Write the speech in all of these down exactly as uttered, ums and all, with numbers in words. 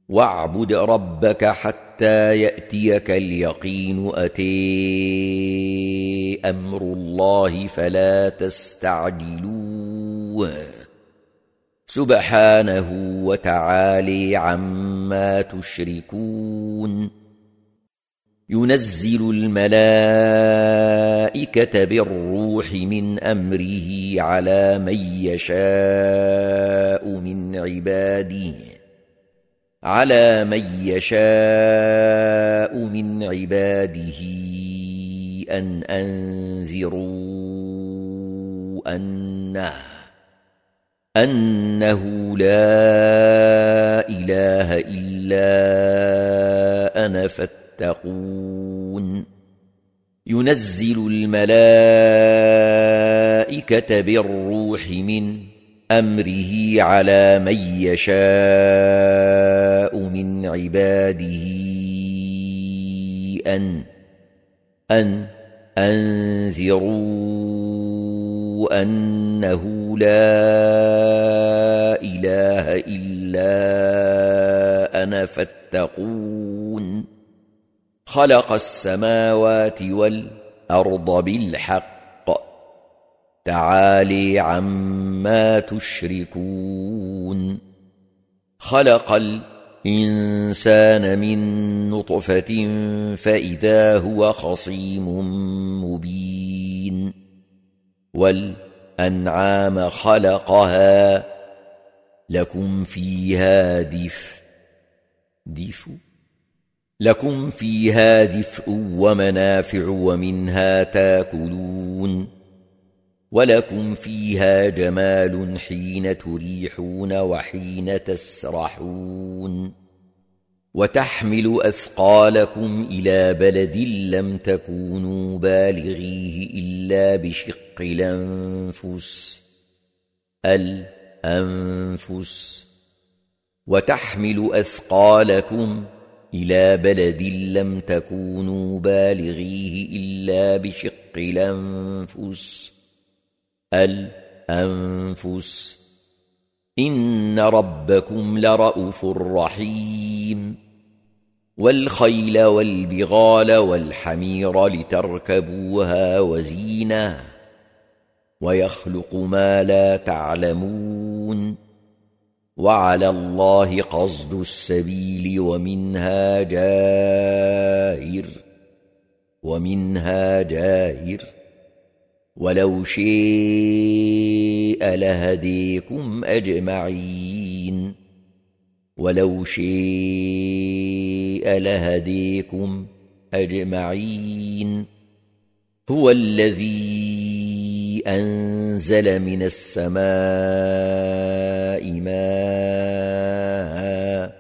واعبد ربك حتى يأتيك اليقين. أتي أمر الله فلا تستعجلوه سبحانه وتعالى عما تشركون. ينزل الملائكة بالروح من أمره على من يشاء من عباده على من يشاء من عباده أن أنذروا أنه أنه لا إله إلا أنا فاتقون. ينزل الملائكة بالروح من أمره على من يشاء من عباده أن أن أنذروا أنه لا إله إلا أنا فاتقون. خلق السماوات والأرض بالحق تعالي عما تشركون. خلق الإنسان من نطفة فإذا هو خصيم مبين. والأنعام خلقها لكم فيها دفء دفء لكم فيها دفء ومنافع ومنها تاكلون ولكم فيها جمال حين تريحون وحين تسرحون. وتحمل أثقالكم إلى بلد لم تكونوا بالغيه إلا بشق الأنفس الأنفس وتحمل أثقالكم إلى بلد لم تكونوا بالغيه إلا بشق الأنفس الأنفس إن ربكم لرءوف رحيم. والخيل والبغال والحمير لتركبوها وزينة ويخلق ما لا تعلمون. وعلى الله قصد السبيل ومنها جائر ومنها جائر ولو شيء لهديكم أجمعين ولو شيء لهديكم أجمعين. هو الذي أنزل من السماء ماء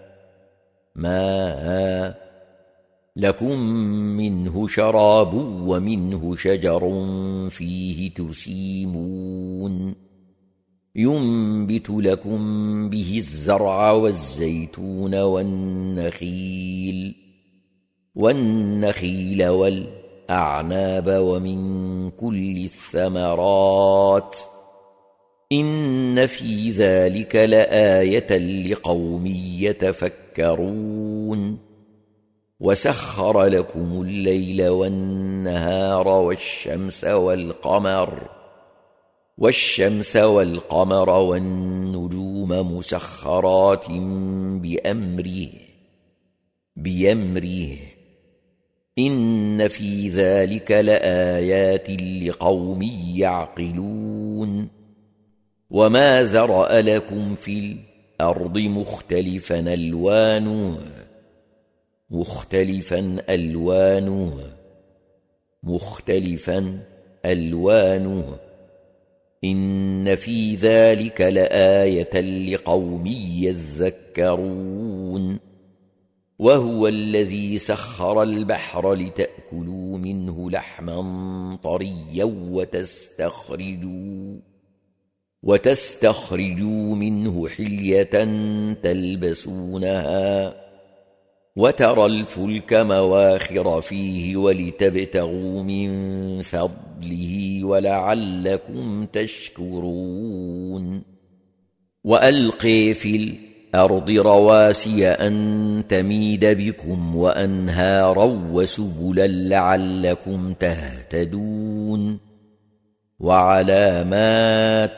ماء لكم منه شراب ومنه شجر فيه تسيمون. ينبت لكم به الزرع والزيتون والنخيل والنخيل والأعناب ومن كل الثمرات إن في ذلك لآية لقوم يتفكرون. وسخر لكم الليل والنهار والشمس والقمر والشمس والقمر والنجوم مسخرات بأمره بأمره إن في ذلك لآيات لقوم يعقلون. وما ذرأ لكم في الأرض مختلفا ألوانه مختلفا ألوانه مختلفا ألوانه إن في ذلك لآية لقوم يذكرون. وهو الذي سخر البحر لتأكلوا منه لحما طريا وتستخرجوا وتستخرجوا منه حلية تلبسونها وترى الفلك مواخر فيه ولتبتغوا من فضله ولعلكم تشكرون. وألقي في الأرض رواسي أن تميد بكم وأنهارا وسبلا لعلكم تهتدون وعلامات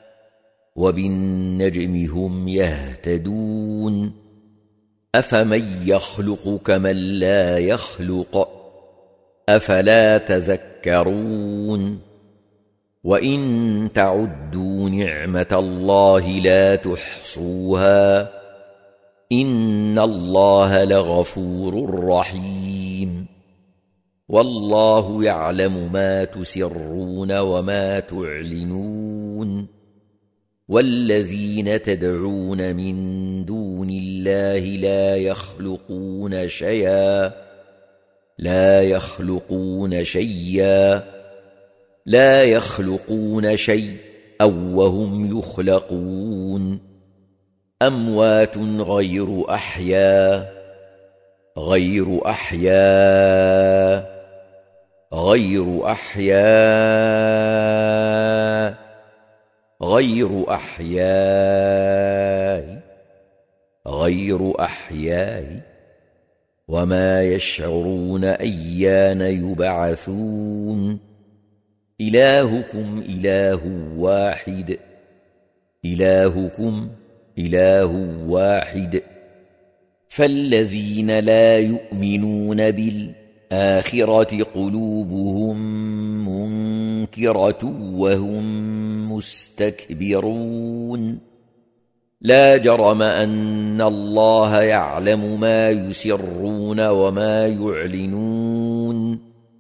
وبالنجم هم يهتدون أفمن يخلق كمن لا يخلق أفلا تذكرون وإن تعدوا نعمة الله لا تحصوها إن الله لغفور رحيم والله يعلم ما تسرون وما تعلنون والذين تدعون من دون الله لا يخلقون شيئا لا يخلقون شيئا لا يخلقون شيئا وهم يخلقون أموات غير أحياء غير أحياء غير أحياء غير أحياء غير أحياء وما يشعرون أيان يبعثون إلهكم إله واحد إلهكم إله واحد فالذين لا يؤمنون بالآخرة قلوبهم منكرة وهم مستكبرون لا جرم أن الله يعلم ما يسرون وما يعلنون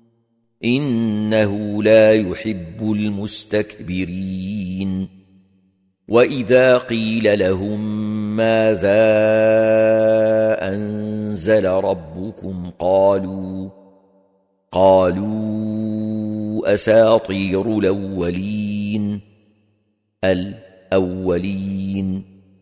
إنه لا يحب المستكبرين وإذا قيل لهم ماذا أنزل ربكم قالوا قالوا أساطير الأولين الأولين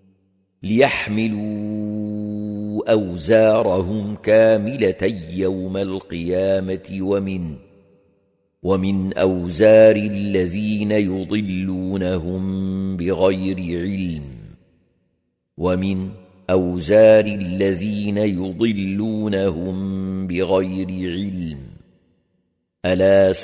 ليحملوا أوزارهم كاملة يوم القيامة ومن ومن أوزار الذين يضلونهم بغير علم ومن أوزار الذين يضلونهم بغير علم ألا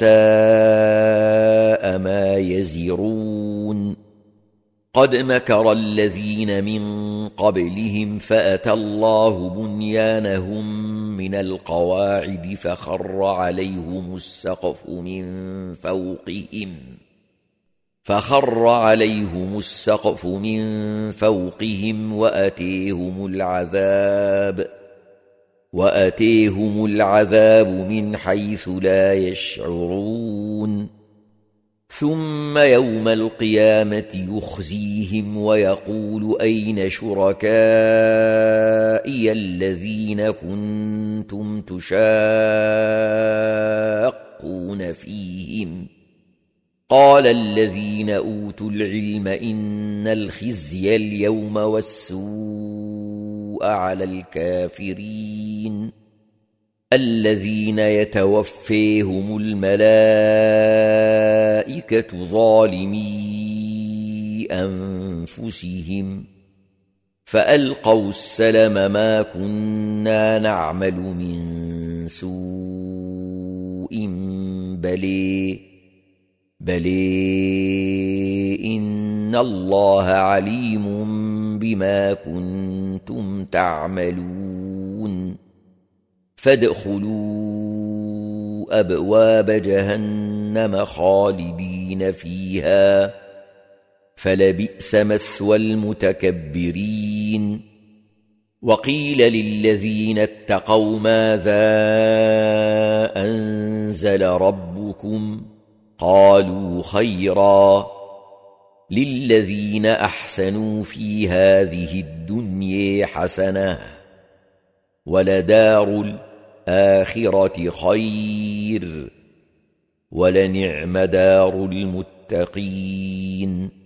ساء ما يزرون قد مكر الذين من قبلهم فأتى الله بنيانهم من القواعد فخر عليهم السقف من فوقهم فخر عليهم السقف من فوقهم وأتيهم العذاب وأتيهم العذاب من حيث لا يشعرون ثم يوم القيامة يخزيهم ويقول أين شركائي الذين كنتم تشاقون فيهم قال الذين أوتوا العلم إن الخزي اليوم والسوء على الكافرين الذين يتوفيهم الملائكة ظالمي أنفسهم فألقوا السلم ما كنا نعمل من سوء بلي بلي إن الله عليم بما كنتم تعملون فادخلوا أبواب جهنم خالدين فيها فلبئس مثوى المتكبرين وقيل للذين اتقوا ماذا أنزل ربكم قالوا خيرا للذين أحسنوا في هذه الدنيا حسنة ولدار الآخرة خير ولنعم دار المتقين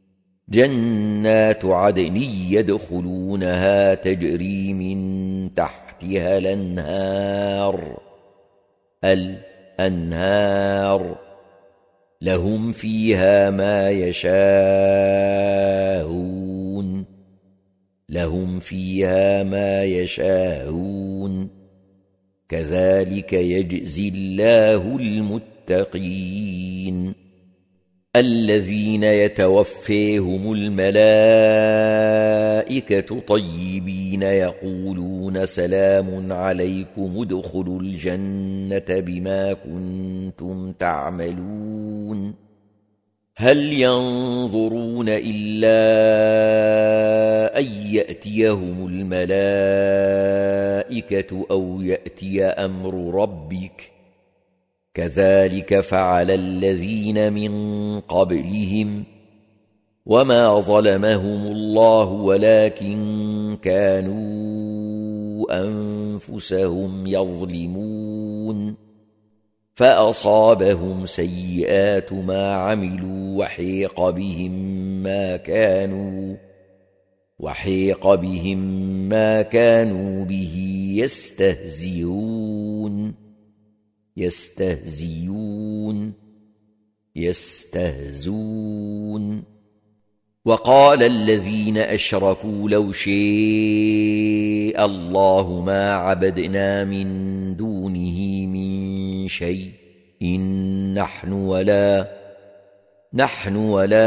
جنات عدن يدخلونها تجري من تحتها الأنهار الأنهار لهم فيها ما يشاءون لهم فيها ما يشاءون كذلك يجزي الله المتقين الذين يتوفيهم الملائكة طيبين يقولون سلام عليكم ادخلوا الجنة بما كنتم تعملون هل ينظرون إلا أن يأتيهم الملائكة أو يأتي أمر ربك كذلك فعل الذين من قبلهم وما ظلمهم الله ولكن كانوا أنفسهم يظلمون فأصابهم سيئات ما عملوا وحيق بهم ما كانوا وحيق بهم ما كانوا به يستهزئون يستهزئون يستهزون وقال الذين أشركوا لو شاء الله ما عبدنا من دونه من شيء إن نحن ولا نحن ولا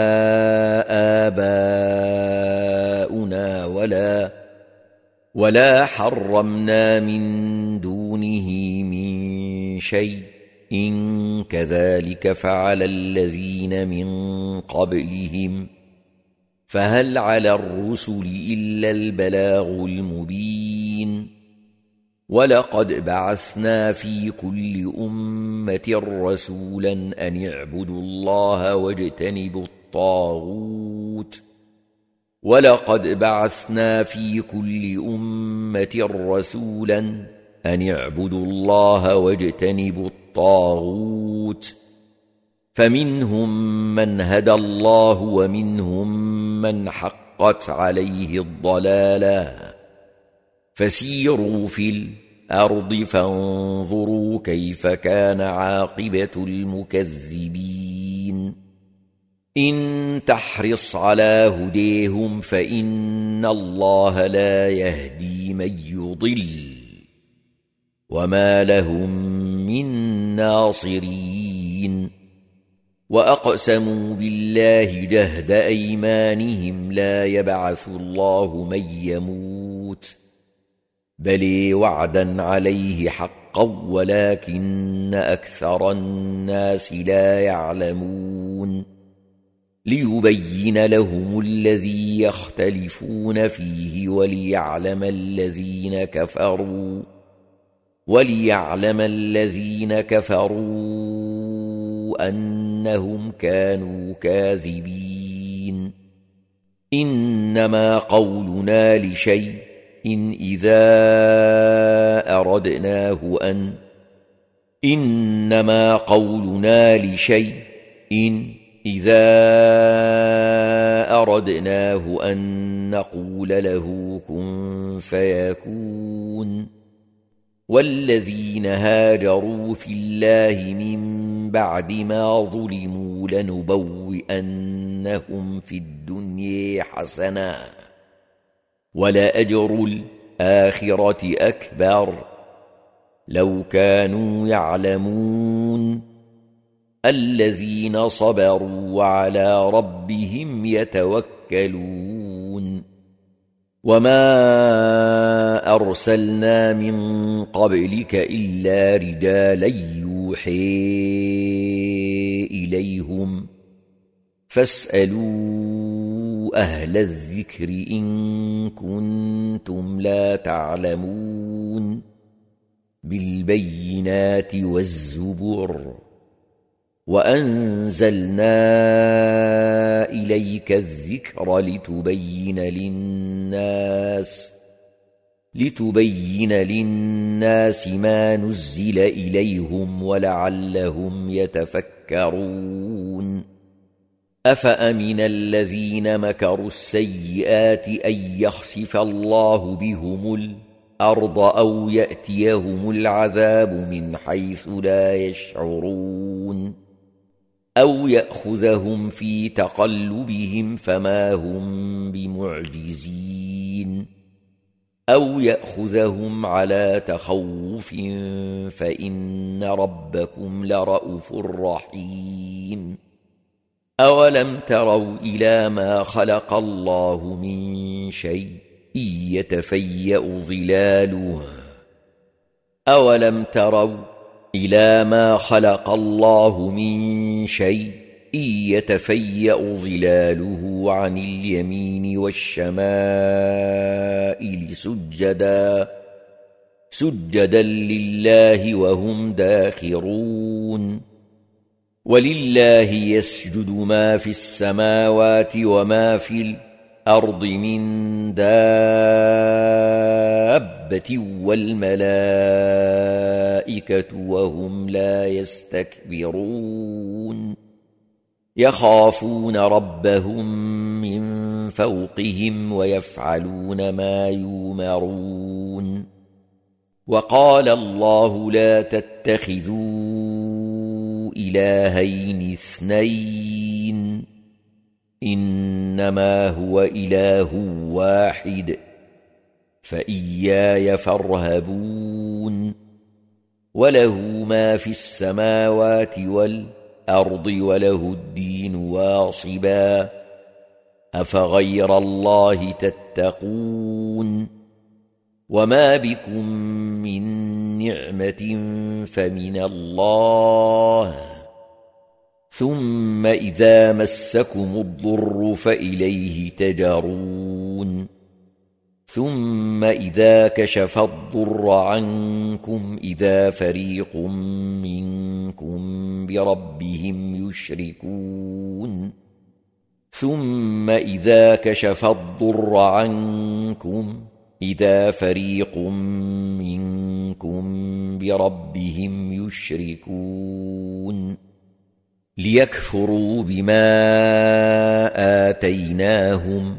آباؤنا ولا ولا حرمنا من دونه من شيء إن كذلك فعل الذين من قبلهم فهل على الرسل إلا البلاغ المبين ولقد بعثنا في كل أمة رسولا أن اعبدوا الله واجتنبوا الطاغوت ولقد بعثنا في كل أمة رسولا أن اعبدوا الله واجتنبوا الطاغوت فمنهم من هدى الله ومنهم من حقت عليه الضلالة فسيروا في الأرض فانظروا كيف كان عاقبة المكذبين إن تحرص على هديهم فإن الله لا يهدي من يضل وما لهم من ناصرين وأقسموا بالله جهد أيمانهم لا يبعث الله من يموت بل وعدا عليه حقا ولكن أكثر الناس لا يعلمون ليبين لهم الذي يختلفون فيه وليعلم الذين كفروا وليعلم الذين كفروا أنهم كانوا كاذبين إنما قولنا لشيء إن إذا أردناه أن إنما قولنا لشيء إن إذا أردناه أن نقول له كن فيكون والذين هاجروا في الله من بعد ما ظلموا لنبوئنهم في الدنيا حسنة ولأجر الآخرة أكبر لو كانوا يعلمون الذين صبروا وعلى ربهم يتوكلون وما أرسلنا من قبلك إلا رجالا يوحي إليهم فاسألوا أهل الذكر إن كنتم لا تعلمون بالبينات والزبر وأنزلنا إليك الذكر لتبين للناس لتبين للناس ما نزل إليهم ولعلهم يتفكرون أفأمن الذين مكروا السيئات أن يخسف الله بهم الأرض أو يأتيهم العذاب من حيث لا يشعرون أو يأخذهم في تقلبهم فما هم بمعجزين أو يأخذهم على تخوف فإن ربكم لرءوف رحيم أولم تروا إلى ما خلق الله من شيء يتفيأ ظلاله أولم تروا إلى ما خلق الله من شيء يتفيأ ظلاله عن اليمين والشمائل سجدا سجدا لله وهم داخرون ولله يسجد ما في السماوات وما في الأرض من دابة والملائكة وهم لا يستكبرون يخافون ربهم من فوقهم ويفعلون ما يؤمرون وقال الله لا تتخذوا إلهين اثنين إنما هو إله واحد فإياي فارهبون وله ما في السماوات والأرض وله الدين واصبا أفغير الله تتقون وما بكم من نعمة فمن الله ثم إذا مسكم الضر فإليه تجرون ثم إذا كشف الضر عنكم إذا فريق منكم بربهم يشركون ثم إذا كشف الضر عنكم إذا فريق منكم بربهم يشركون ليكفروا بما آتيناهم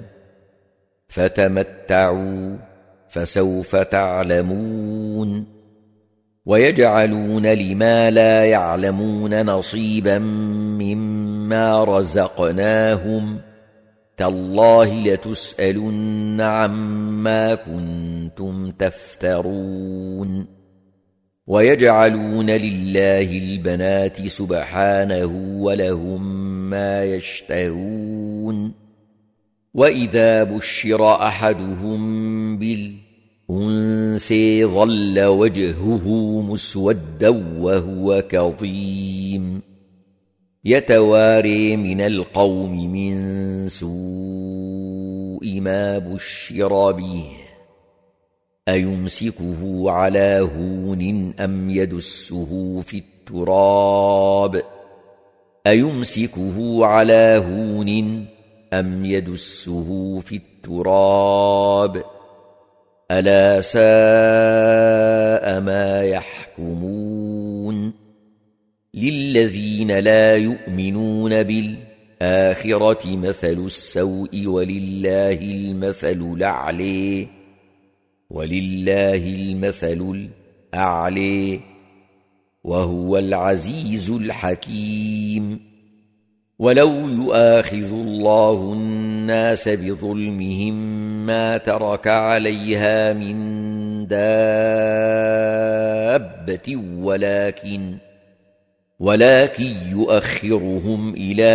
فتمتعوا فسوف تعلمون ويجعلون لما لا يعلمون نصيبا مما رزقناهم تالله لتسألن عما كنتم تفترون ويجعلون لله البنات سبحانه ولهم ما يشتهون وإذا بشر أحدهم بالأنثى ظل وجهه مسودا وهو كظيم يتواري من القوم من سوء ما بشر به أيمسكه على هون أم يدسه في التراب أيمسكه على هون أم يدسه في التراب ألا ساء ما يحكمون للذين لا يؤمنون بالآخرة مثل السوء ولله المثل الأعلى ولله المثل الأعلى وهو العزيز الحكيم ولو يؤاخذ الله الناس بظلمهم ما ترك عليها من دابة ولكن ولكن يؤخرهم إلى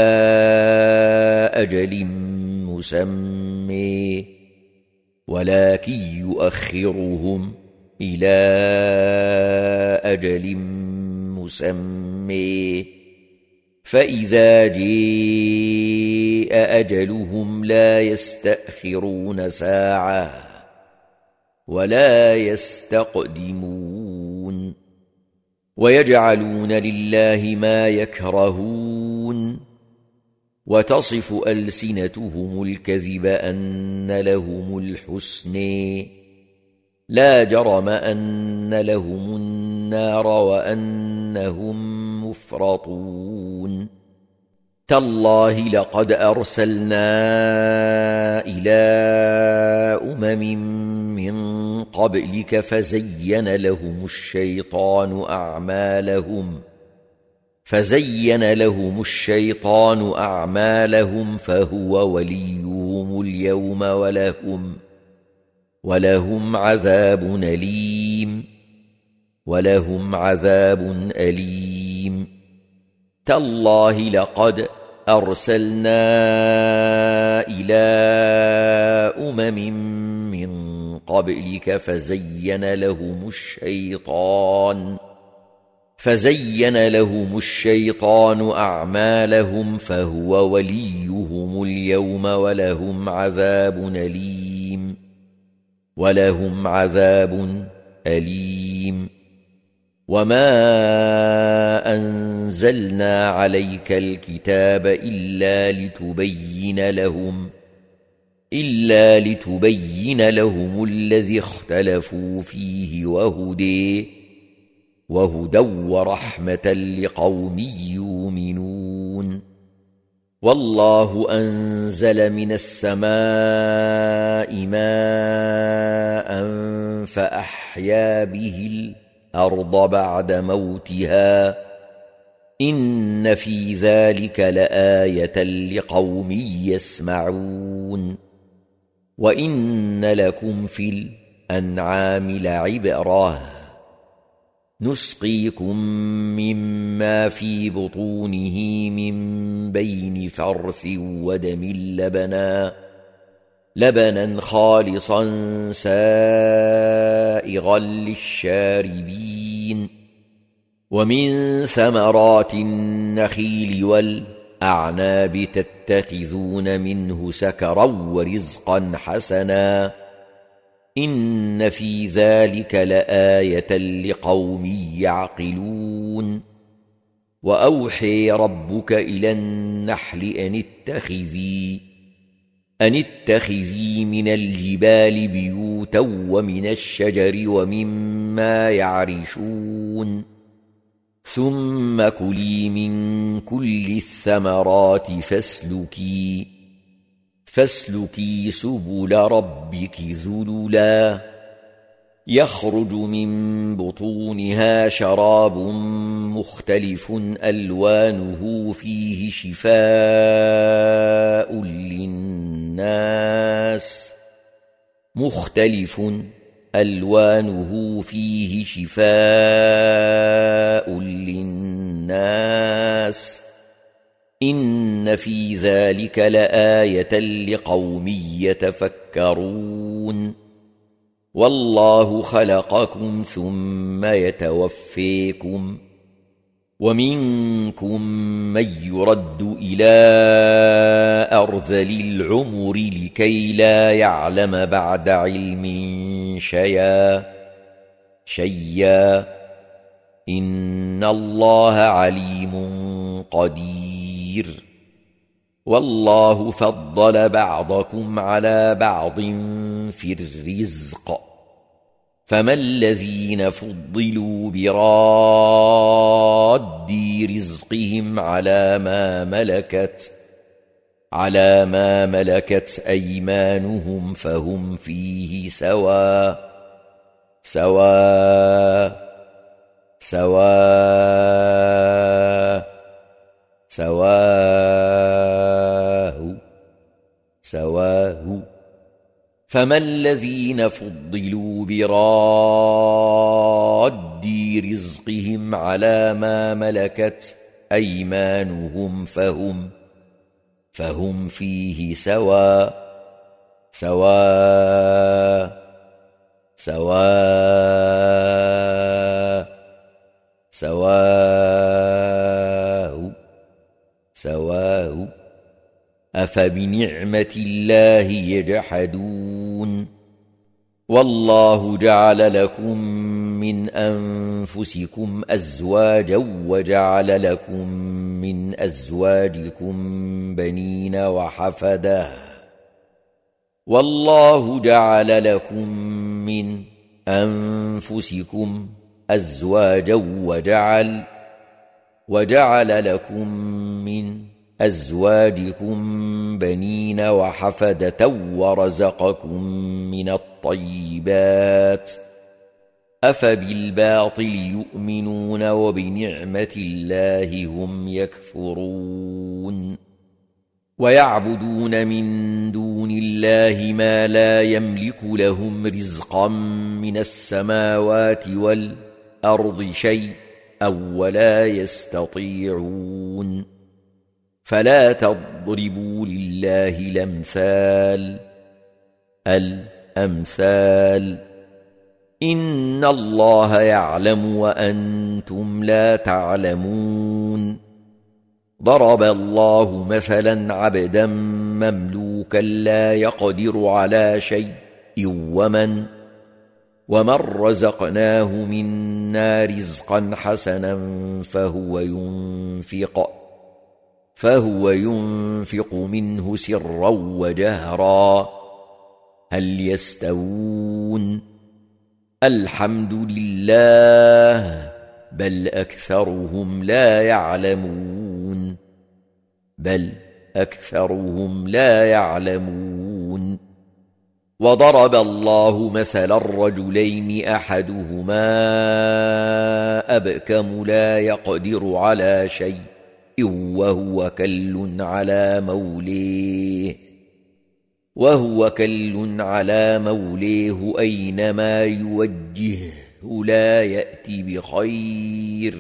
أجل مسمى ولكن يؤخرهم إلى أجل مسمى فإذا جاء أجلهم لا يستأخرون ساعة ولا يستقدمون ويجعلون لله ما يكرهون وتصف ألسنتهم الكذب أن لهم الحسنى لا جرم أن لهم النار وأنهم مفرطون تالله لقد أرسلنا إلى أمم من قبلك فزين لهم الشيطان أعمالهم فزين لهم الشيطان أعمالهم فهو وليهم اليوم ولهم ولهم عذاب أليم ولهم عذاب أليم تالله لقد أرسلنا إلى أمم من قبلك فزين لهم الشيطان فزين لهم الشيطان أعمالهم فهو وليهم اليوم ولهم عذاب أليم ولهم عذاب أليم وما أنزلنا عليك الكتاب إلا لتبين لهم إلا لتبين لهم الذي اختلفوا فيه وهدى وهدى ورحمة لقوم يؤمنون والله أنزل من السماء ماء فأحيا به الأرض بعد موتها إن في ذلك لآية لقوم يسمعون وإن لكم في الأنعام لعبرة نسقيكم مما في بطونه من بين فرث ودم لبنا لبنا خالصا سائغا للشاربين ومن ثمرات النخيل والأعناب تتخذون منه سكرا ورزقا حسنا إن في ذلك لآية لقوم يعقلون وأوحي ربك إلى النحل أن اتخذي أن اتخذي من الجبال بيوتا ومن الشجر ومما يعرشون ثم كلي من كل الثمرات فاسلكي فاسلكي سبل ربك ذللا يخرج من بطونها شراب مختلف ألوانه فيه شفاء للناس مختلف ألوانه فيه شفاء للناس إن في ذلك لآية لقوم يتفكرون والله خلقكم ثم يتوفيكم ومنكم من يرد إلى أرذل العمر لكي لا يعلم بعد علم شيئا شيئا إن الله عليم قدير والله فضل بعضكم على بعض في الرزق فما الذين فضلوا براد رزقهم على ما ملكت على ما ملكت أيمانهم فهم فيه سواء سواء سواء سواء سواء فما الذين فضلوا براد رزقهم على ما ملكت أيمانهم فهم فهم فيه سواء سواء سواء سواء سواء أفبنعمة الله يجحدون والله جعل لكم من أنفسكم أزواجا وجعل لكم من أزواجكم بنين وحفدة والله جعل لكم من أنفسكم أزواجا وجعل وجعل لكم من أزواجكم بنين وحفدة ورزقكم من الطيبات أفبالباطل يؤمنون وبنعمة الله هم يكفرون ويعبدون من دون الله ما لا يملك لهم رزقا من السماوات والأرض شيء أو ولا يستطيعون فلا تضربوا لله الأمثال الأمثال إن الله يعلم وأنتم لا تعلمون ضرب الله مثلا عبدا مملوكا لا يقدر على شيء ومن ومن رزقناه منا رزقا حسنا فهو ينفق فهو ينفق منه سرا وجهرا هل يستوون الحمد لله بل أكثرهم لا يعلمون بل أكثرهم لا يعلمون وضرب الله مثلا الرجلين أحدهما أبكم لا يقدر على شيء وهو كل على موليه وهو كل على موليه أينما يوجهه لا يأتي بخير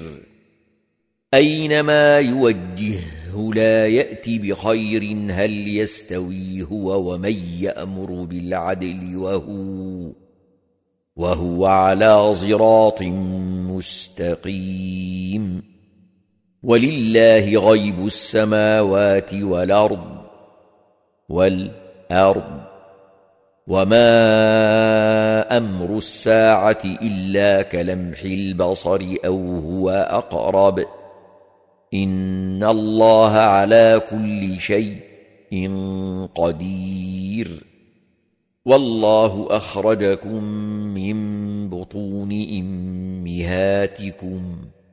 أينما يوجهه لا يأتي بخير هل يستوي هو ومن يأمر بالعدل وهو وهو على صراط مستقيم ولله غيب السماوات والأرض والأرض وما أمر الساعة إلا كلمح البصر أو هو أقرب إن الله على كل شيء قدير والله أخرجكم من بطون أمهاتكم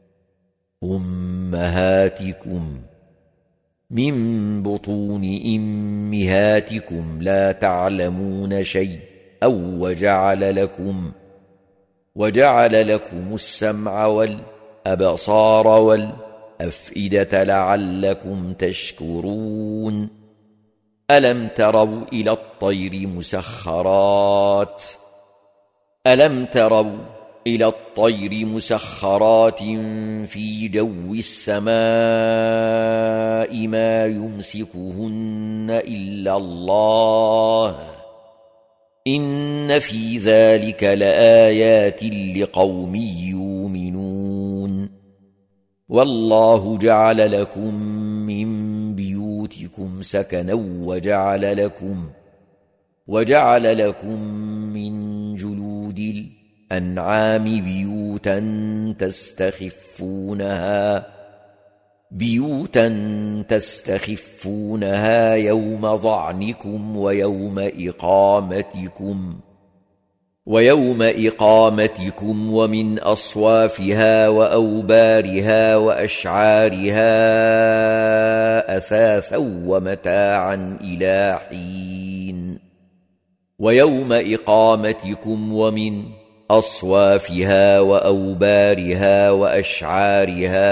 أمهاتكم من بطون أمهاتكم لا تعلمون شيء أو وجعل لكم وجعل لكم السمع والأبصار والأفئدة لعلكم تشكرون ألم تروا إلى الطير مسخرات ألم تروا إلى الطير مسخرات في جو السماء ما يمسكهن إلا الله إن في ذلك لآيات لقوم يؤمنون والله جعل لكم من بيوتكم سكنا وجعل لكم وجعل لكم من جلود الأنعام بيوتا تستخفونها بيوتا تستخفونها يوم ظعنكم ويوم إقامتكم ويوم إقامتكم ومن أصوافها وأوبارها وأشعارها أثاثا ومتاعا إلى حين ويوم إقامتكم ومن أصوافها وأوبارها وأشعارها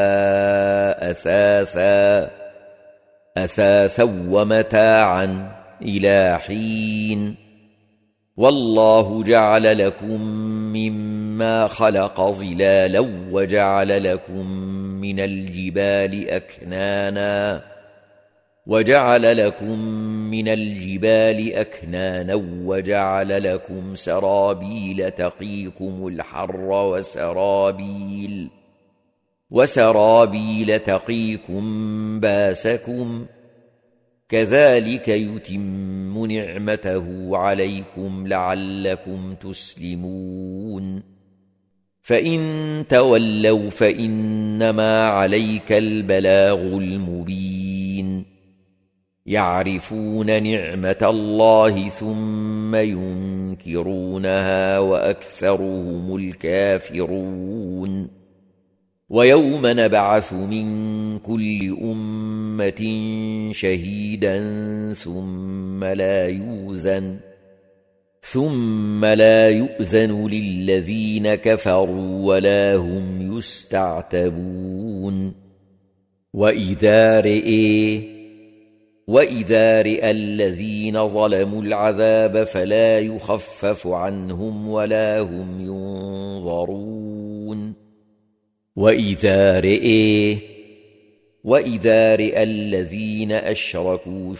أثاثا أثاثا ومتاعا إلى حين والله جعل لكم مما خلق ظلالا وجعل لكم من الجبال أكنانا وجعل لكم من الجبال أكنانا وجعل لكم سرابيل تقيكم الحر وسرابيل وسرابيل تقيكم باسكم كذلك يتم نعمته عليكم لعلكم تسلمون فإن تولوا فإنما عليك البلاغ المبين يعرفون نعمة الله ثم ينكرونها وأكثرهم الكافرون ويوم نبعث من كل أمة شهيدا ثم لا يؤذن ثم لا يؤذن للذين كفروا ولا هم يستعتبون وإذا رئي وإذا رئى الذين ظلموا العذاب فلا يخفف عنهم ولا هم ينظرون وإذا رئي وإذا رئى الذين أشركوا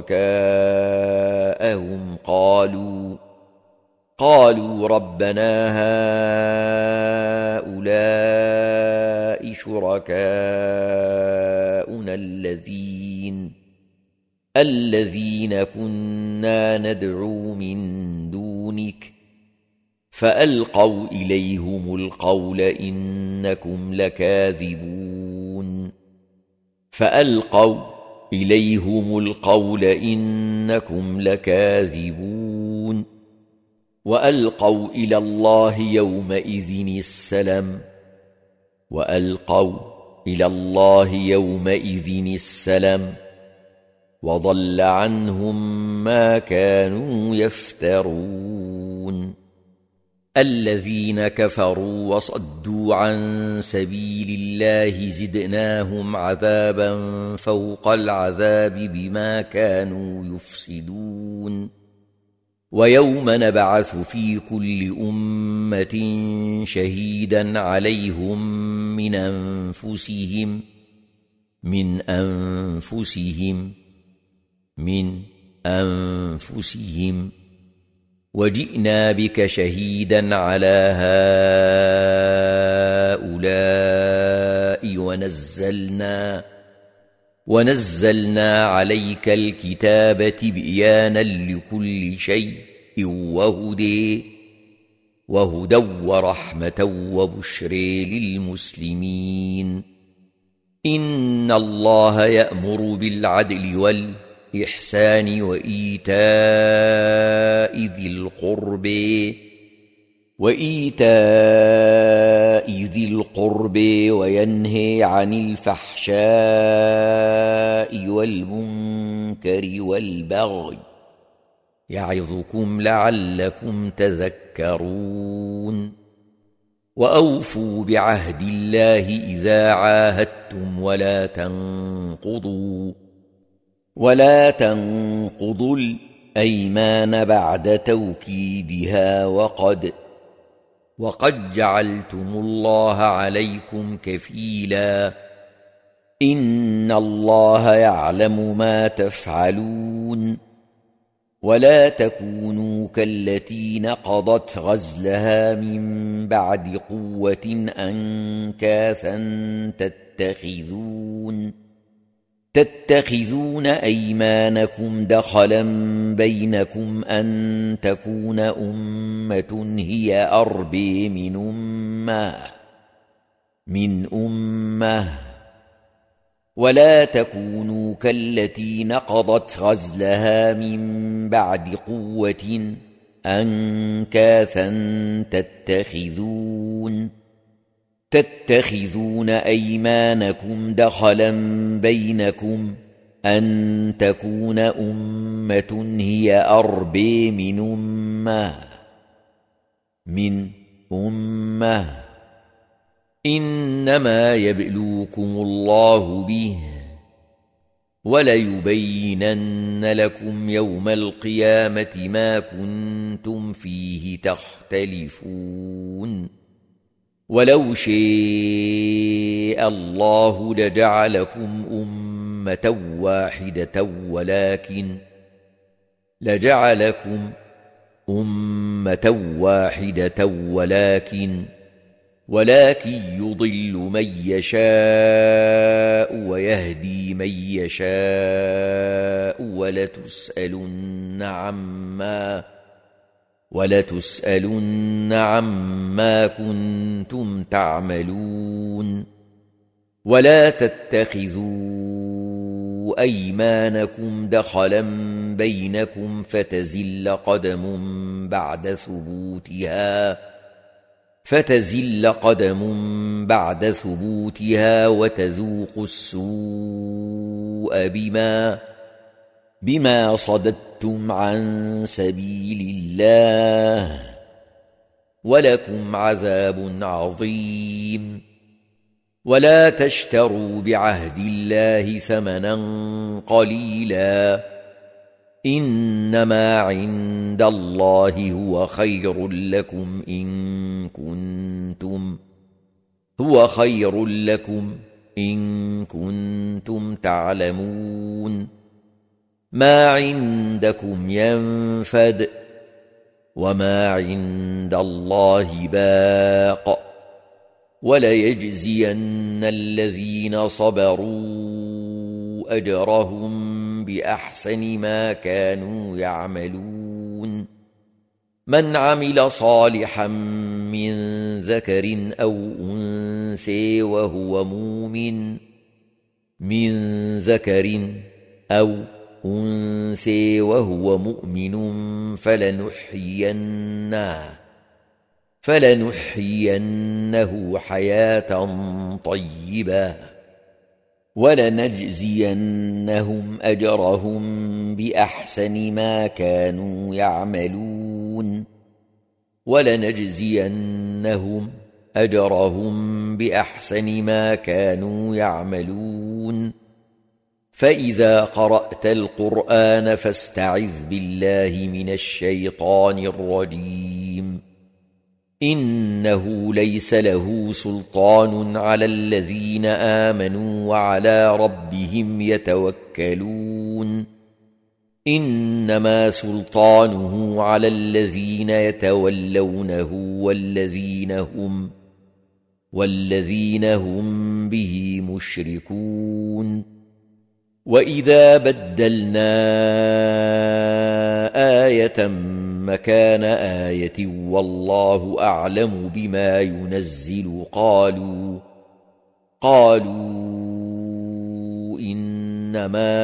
شركاءهم قالوا قالوا ربنا هؤلاء شركاؤنا الذين الذين كنا ندعو من دونك فألقوا إليهم القول إنكم لكاذبون فألقوا إليهم القول إنكم لكاذبون وألقوا إلى الله يومئذ السلم وألقوا إلى الله يومئذ السلم وضل عنهم ما كانوا يفترون الذين كفروا وصدوا عن سبيل الله زدناهم عذابا فوق العذاب بما كانوا يفسدون ويوم نبعث في كل أمة شهيدا عليهم من أنفسهم من أنفسهم من أنفسهم وجئنا بك شهيدا على هؤلاء ونزلنا ونزلنا عليك الكتاب تبيانا لكل شيء وهدى وهدى ورحمة وبشرى للمسلمين إن الله يأمر بالعدل والإحسان وإيتاء ذي القرب وإيتاء ذي القرب وينهي عن الفحشاء والمنكر والبغي يعظكم لعلكم تذكرون وأوفوا بعهد الله إذا عاهدتم ولا تنقضوا ولا تنقضوا الأيمان بعد توكيدها وقد وقد جعلتم الله عليكم كفيلا إن الله يعلم ما تفعلون ولا تكونوا كالتي نقضت غزلها من بعد قوة أنكاثا تتخذون تتخذون أيمانكم دخلا بينكم أن تكون أمة هي أربى من أمة من أمة ولا تكونوا كالتي نقضت غزلها من بعد قوة أنكاثا تتخذون تتخذون أيمانكم دخلا بينكم أن تكون أمة هي أربى من أمة من أمة إنما يبلوكم الله به وليبينن لكم يوم القيامة ما كنتم فيه تختلفون ولو شاء الله لجعلكم أمة واحدة ولكن لجعلكم أمة واحدة ولكن ولكن يضل من يشاء ويهدي من يشاء ولتسألن عما ولتسألن عما كنتم تعملون ولا تتخذوا أيمانكم دخلا بينكم فتزل قدم بعد ثبوتها فتزل قدم بعد ثبوتها وتذوقوا السوء بما بما صددتم عن سبيل الله ولكم عذاب عظيم ولا تشتروا بعهد الله ثمنا قليلا إنما عند الله هو خير لكم إن كنتم هو خير لكم إن كنتم تعلمون ما عندكم ينفد وما عند الله باق وليجزين الذين صبروا أجرهم بأحسن ما كانوا يعملون من عمل صالحا من ذكر أو أنثى وهو مؤمن من ذكر أو أنثى وهو مؤمن فلنحيينه فلنحيينه حياة طيبة ولنجزينهم أجرهم بأحسن ما كانوا يعملون ولنجزينهم أجرهم بأحسن ما كانوا يعملون فإذا قرأت القرآن فاستعذ بالله من الشيطان الرجيم إنه ليس له سلطان على الذين آمنوا وعلى ربهم يتوكلون إنما سلطانه على الذين يتولونه والذين هم والذين هم به مشركون وإذا بدلنا آية مكان آية والله أعلم بما ينزل قالوا قالوا إنما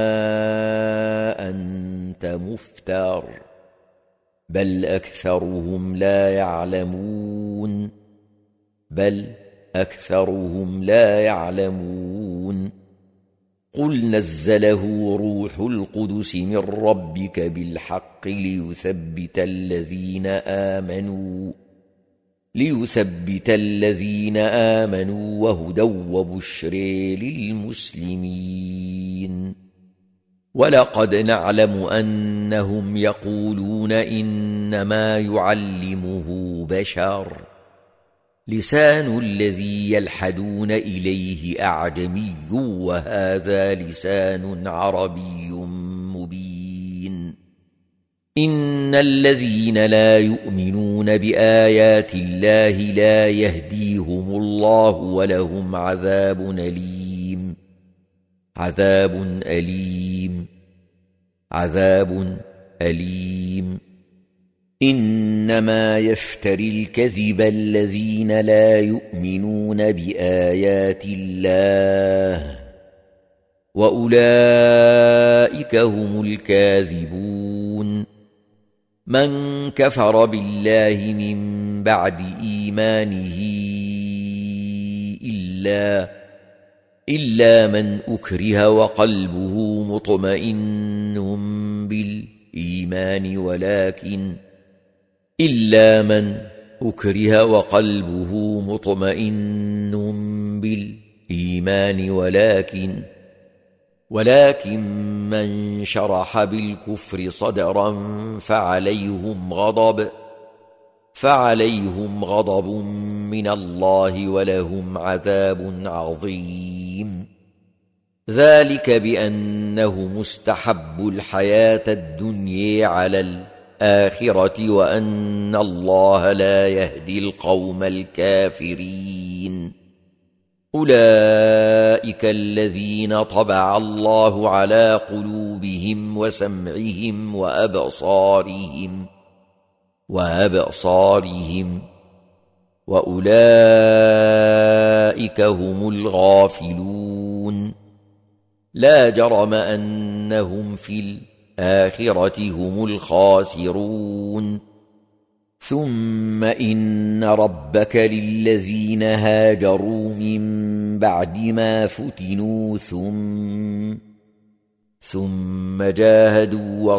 أنت مفتر بل أكثرهم لا يعلمون بل أكثرهم لا يعلمون قل نزله روح القدس من ربك بالحق ليثبت الذين آمنوا ليثبت الذين آمنوا وهدى وبشر للمسلمين ولقد نعلم أنهم يقولون إنما يعلمه بشر لسان الذي يلحدون إليه أعجمي وهذا لسان عربي مبين إن الذين لا يؤمنون بآيات الله لا يهديهم الله ولهم عذاب أليم عذاب أليم عذاب أليم إنما يفتري الكذب الذين لا يؤمنون بآيات الله وأولئك هم الكاذبون من كفر بالله من بعد إيمانه إلا إلا من أكره وقلبه مطمئن بالإيمان ولكن إلا من أكره وقلبه مطمئن بالإيمان ولكن ولكن من شرح بالكفر صدرا فعليهم غضب فعليهم غضب من الله ولهم عذاب عظيم ذلك بأنه مستحب الحياة الدنيا على الآخرة وأن الله لا يهدي القوم الكافرين أولئك الذين طبع الله على قلوبهم وسمعهم وأبصارهم وأبصارهم وأولئك هم الغافلون لا جرم أنهم في الآخرة هم الخاسرون ثم إن ربك للذين هاجروا من بعد ما فتنوا ثم ثم جاهدوا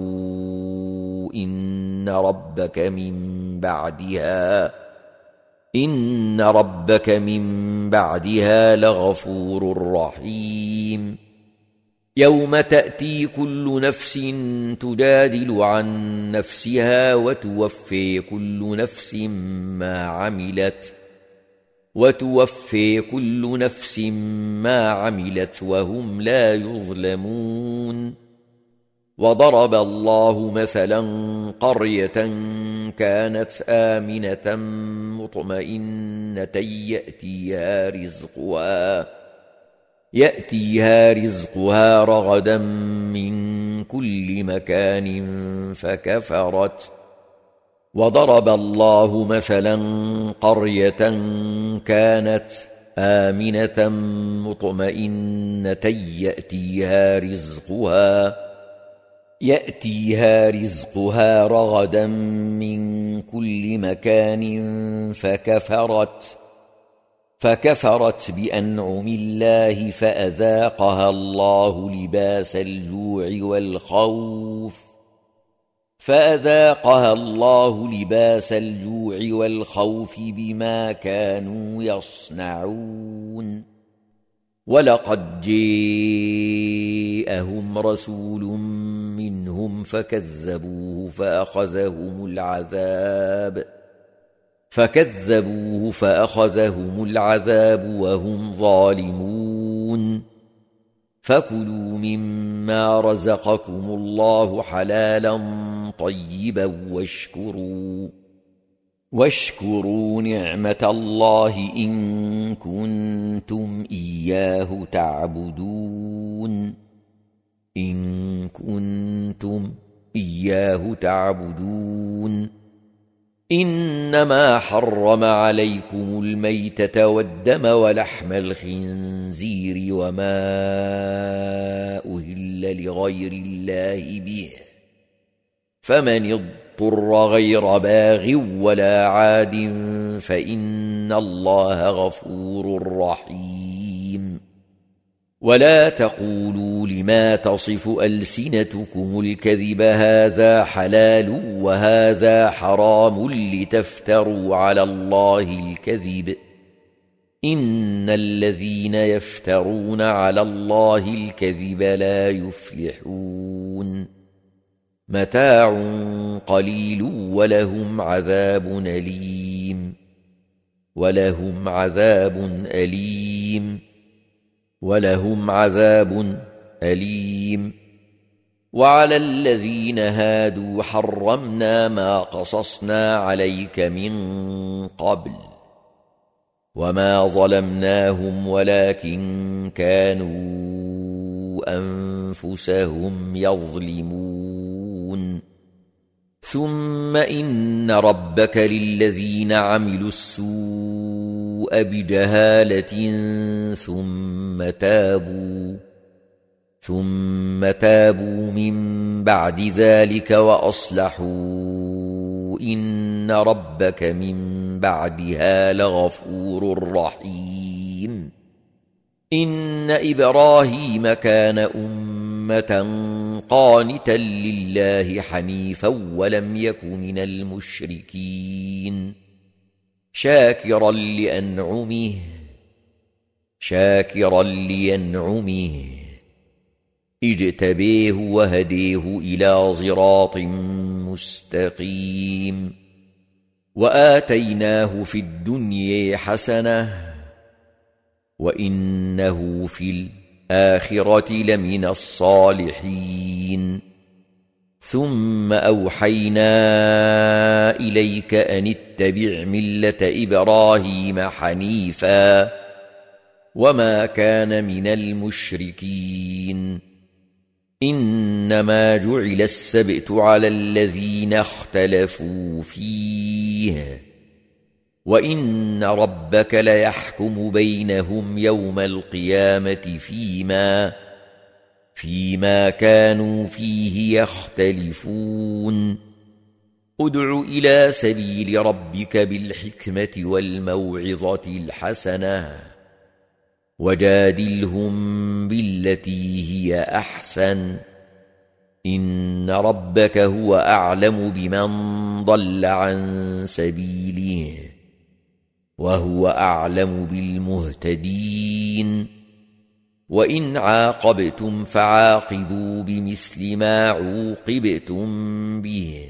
وصبروا إن ربك من بعدها إن ربك من بعدها لغفور رحيم يوم تأتي كل نفس تجادل عن نفسها وتوفي كل نفس ما عملت وتوفي كل نفس ما عملت وهم لا يظلمون وضرب الله مثلا قرية كانت آمنة مطمئنة يأتيها رزقها يأتيها رزقها رغدا من كل مكان فكفرت وضرب الله مثلا قرية كانت آمنة مطمئنة يأتيها رزقها يأتيها رزقها رغدا من كل مكان فكفرت فكفرت بأنعم الله فأذاقها الله لباس الجوع والخوف فأذاقها الله لباس الجوع والخوف بما كانوا يصنعون ولقد جاءهم رسول منهم فكذبوه فأخذهم العذاب فكذبوه فأخذهم العذاب وهم ظالمون فكلوا مما رزقكم الله حلالا طيبا واشكروا واشكروا نعمة الله إن كنتم إياه تعبدون إن كنتم إياه تعبدون إنما حرم عليكم الميتة والدم ولحم الخنزير وما أهل لغير الله به فمن اضطر غير باغ ولا عاد فإن الله غفور رحيم ولا تقولوا لما تصف ألسنتكم الكذب هذا حلال وهذا حرام لتفتروا على الله الكذب إن الذين يفترون على الله الكذب لا يفلحون متاع قليل ولهم عذاب أليم ولهم عذاب أليم ولهم عذاب أليم وعلى الذين هادوا حرمنا ما قصصنا عليك من قبل وما ظلمناهم ولكن كانوا أنفسهم يظلمون ثم إن ربك للذين عملوا السوء بجهالة ثم تابوا ثم تابوا من بعد ذلك وأصلحوا إن ربك من بعدها لغفور رحيم إن إبراهيم كان أمة قانتا لله حنيفا ولم يك من المشركين شاكرا لأنعمه شاكرا لأنعمه اجتبيه وهديه إلى صراط مستقيم وآتيناه في الدنيا حسنة وإنه في الآخرة لمن الصالحين ثم أوحينا إليك أن اتبع ملة إبراهيم حنيفا وما كان من المشركين إنما جعل السبت على الذين اختلفوا فيه وإن ربك ليحكم بينهم يوم القيامة فيما فيما كانوا فيه يختلفون ادع إلى سبيل ربك بالحكمة والموعظة الحسنة وجادلهم بالتي هي أحسن إن ربك هو أعلم بمن ضل عن سبيله وهو أعلم بالمهتدين وإن عاقبتم فعاقبوا بمثل ما عوقبتم به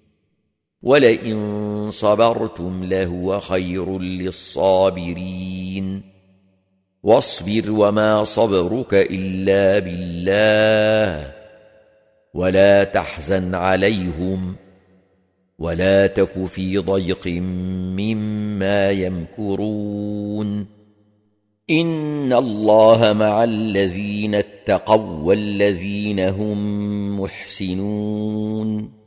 ولئن صبرتم لهو خير للصابرين واصبر وما صبرك إلا بالله ولا تحزن عليهم ولا تك في ضيق مما يمكرون إن الله مع الذين اتقوا والذين هم محسنون